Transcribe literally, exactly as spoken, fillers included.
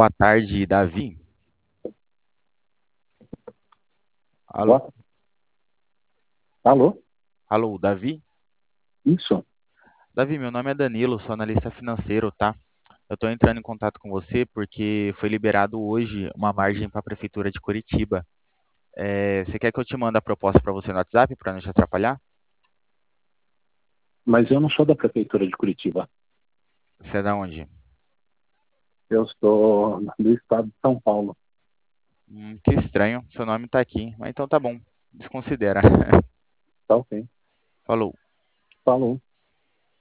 Boa tarde, Davi. Alô? Boa- Alô? Alô, Davi? Isso. Davi, meu nome é Danilo, sou analista financeiro, tá? Eu estou entrando em contato com você porque foi liberado hoje uma margem para a Prefeitura de Curitiba. É, você quer que eu te mande a proposta para você no WhatsApp para não te atrapalhar? Mas eu não sou da Prefeitura de Curitiba. Você é da onde? Eu sou do estado de São Paulo. Hum, que estranho, seu nome está aqui. Mas então tá bom, desconsidera. Tá ok. Falou. Falou.